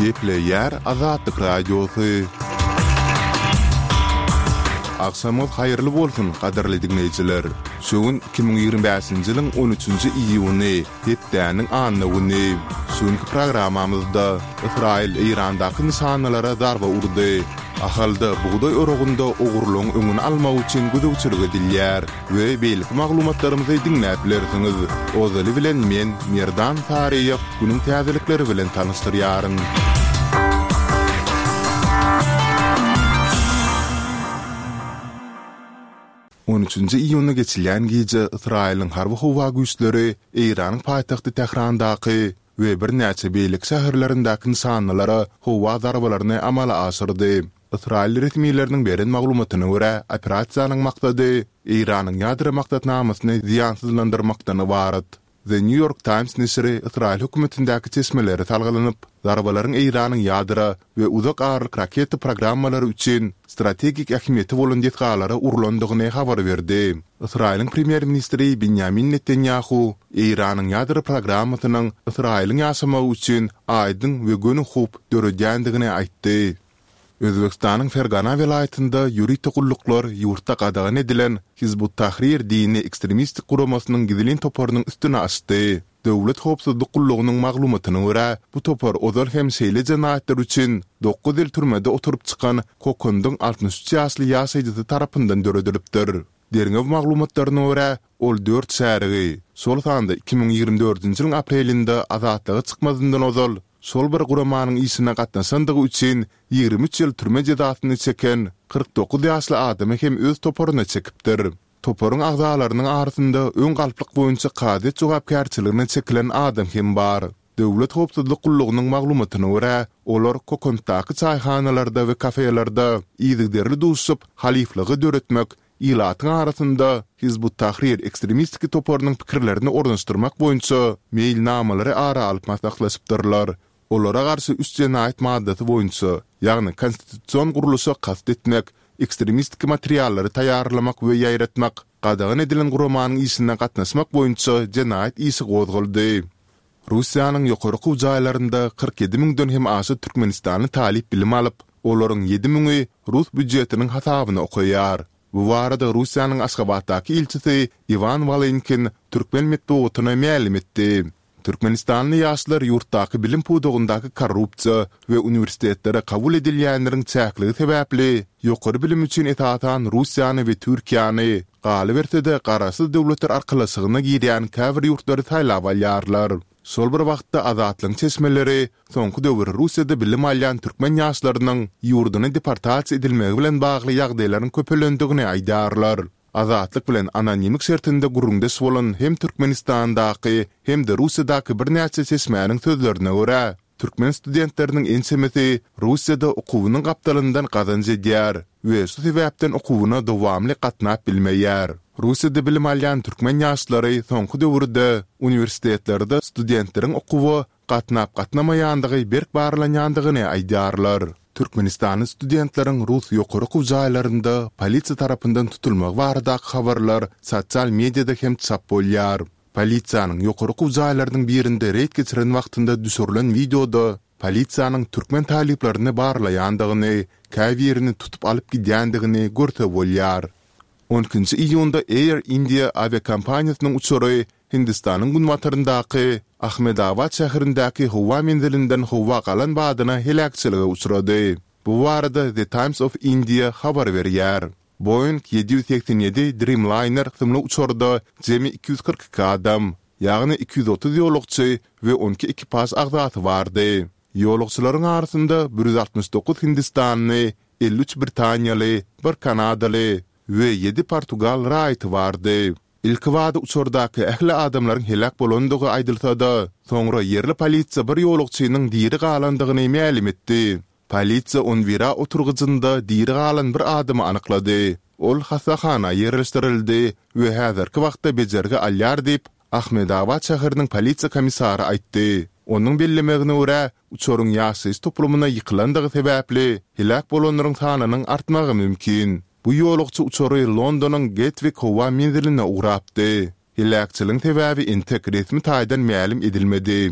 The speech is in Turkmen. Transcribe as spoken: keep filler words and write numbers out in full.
Geple yer Azatlyk radiosu. Akşamot hayırlı bolsun kadarly dinleyijiler. Şoň iki bin ýygrimi beşinji ýylyň on üçünji iýuny hepdäniň anlawyny. Şoňky programmamyzda Israil Irandaky nişanlara darba urdy. Ahalda buğday oragynda ogurluň öňüni almak üçin güdükçilik edilýär we beýlik maglumatlarymyzy dinläp bilersiňiz. Ozaly bilen men Merdan Tariýew günüň täzelikleri bilen tanystyryaryn. on üçünji iýuny geçilýän gije Israiliň harby howa güýçleri Iranyň paýtagty Tehrandaky we bir näçe beýlik şäherlerindeki nişanlara howa zarbalaryny amala aşyrdy. Israil resmiýetleriniň beren maglumatyna görä, operasiýanyň maksady Iranyň ýadro maksatnamasyny ziýansyzlandyrmakdan ibaret. The New York Times nesiri Israil hökümetindäki çeşmeleri talgalanyp, zarbalaryň Iranyň ýadro we uzak arlyk raket programmalary üçin strategik ähmiýeti bolan detgalary urlandygyny habar berdi. Israiliň premier ministri Benjamin Netanyahu Iranyň ýadro programmasynyň Israiliň ýaşamagy üçin aýdyn we gönühüp dörediýändigini aýtdy. Özbekistanyň Fergana welaýatynda ýüri togulluklar ýurtda gadagan edilen Hizbut Tahrir dini ekstremistik guramasynyň gizlin toparynyň üstüne açdy. Döwlet howpsuzlyk gullugynyň maglumatyna görä, bu topar ozal hem şeýle jenaýatlar üçin dokuz ýyl türmede oturup çykan Kokondyň altmış üç ýaşly ýaşaýjy tarapyndan döredilipdir. Derňew maglumatlaryna görä, ol dört şäherigi şol sanda iki bin ýygrimi dördünji ýylyň aprelinde azatlyga çykmazyndan ozal şol bir guramanyň işine gatnaşandygy üçin ýygrimi üç ýyl türme jezasyny çeken kırk dokuz ýaşly adamy hem öz toparyna çekipdir. Toparyň agzalarynyň arasynda öň galplyk boýunça kadet jogapkärçiligine çekilen adam hem bar. Döwlet howpsuzlyk gullugynyň maglumatyna görä, olar Kokonddaky çaýhanalarda we kafelerde ýygyderli duşup halifligi döretmek, ýylatyň arasynda Hizbut Tahrir ekstremistik toparynyň pikirlerini ornaşdyrmak boýunça meýilnamalary ara alyp masaklaşypdyrlar. Olara garşy üç jenaýat maddasy boýunça, ýagny konstitusiýon guruluşy kast etmek, ekstremistik materiallary taýýarlamak we ýaýratmak, gadagan edilen guramanyň işine gatnaşmak boýunça jenaýat işi gozguldy. Russiýanyň ýokarky jaýlarynda kırk ýedi miňden hem aşy Türkmenistany talip bilim alyp, olaryň ýedi miňi Rus büdjetiniň hasabyna okuýar. Bu barada Russiýanyň Aşgabatdaky ilçisi Ivan Valenkin Türkmen metbuatyna ma'lum etdi. Türkmenistanly ýaşlar ýurtdaky bilim pudugundaky korrupsiýa we uniwersitetlere kabul edilýänleriň çäkligi sebäpli ýokary bilim üçin etatan Russiýany we Türkiýany galy berse-de garaşsyz döwletler arkalysygyna girýän käbir ýurtlary taýlap alýarlar. Şol bir wagtda azatlyň çeşmeleri soňky döwür Russiýada bilim alýan türkmen ýaşlarynyň ýurduny deportasiýa edilmegi bilen bagly ýagdaýlaryň köpelendigini aýdarlar. Azatlyk bilen anonimik şertinde gurrundeş bolan hem Türkmenistandaky hem de Russiýadaky bir näçe çeşmäniň sözlerine görä, türkmen studentleriniň ensemesi Russiýada okuwynyň gapdalyndan gazanç edýär we şu sebäpden okuwyna dowamly gatnap bilmeýär. Russiýada bilim alýan türkmen ýaşlary soňky döwürde uniwersitetlerde studentleriň okuwy gatnap gatnamaýandygy berk barlanýandygyny aýdarlar. Türkmenistan studentleriň Rus ýokary jaýlarynda polisiýa tarapyndan tutulmagy barada habarlar sosial mediada hem çap bolýar. Polisiýanyň ýokary jaýlarynyň birinde reýt geçiren wagtynda düşürilen videoda polisiýanyň türkmen taliplerini barlaýandygyny, käbirini tutup alyp gidýändigini görse bolýar. on üçünji iýunda Air India aviakompaniýasynyň uçury Hindistanyň günwataryndaky Ahmedabad şäherindäki howa menzilinden howa galan badyna helakçylyga uçrady. Bu barada The Times of India habar berýär. Boeing yedi yüz seksen ýedi Dreamliner symly uçurda jemi iki yüz kırk iki adam, ýagny iki yüz otuz ýolagçy we on iki ekipaj agzasy bardy. Ýolagçylaryň arasynda bir yüz altmış dokuz Hindistanly, elli üç Britaniýaly, bir Kanadaly we ýedi Portugal raýaty bardy. İlk wada uçurdaky ähli adamlaryň helak bolandygy aýdylsa-da, soňra ýerli polisiýa bir ýolagçynyň diri galandygyny ma'lum etdi. Polisiýa on bira oturgyjynda diri galan bir adamy anyklady. Ol hasaxana ýerleşdirildi we häzirki wagtda bejerge alýar diýip Ahmedabad şäheriniň polisiýa komissary aýtdy. Onuň bellemegine görä, uçuryň ýaşaýyş toplumyna ýykylandygy sebäpli helak bolanlaryň sanynyň artmagy mümkin. Bu ýolagçy uçury Londonyň Gatwick howa menziline ugrapdy. Helakçylyň sebäbi intek resmi taýdan ma'lum edilmedi.